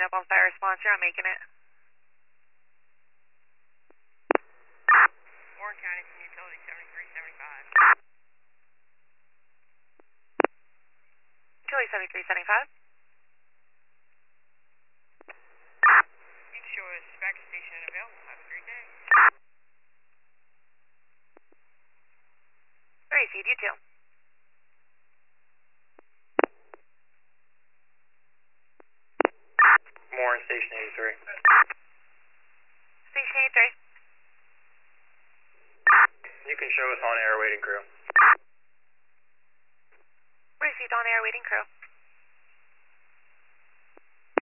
picking up on fire response. You're not making it. Warren County from Utility 7375. Utility 7375. You can show us back station and available. Have a great day. Received, you too. Warren, Station 83. Station 83. You can show us on air waiting crew. Received on air waiting crew.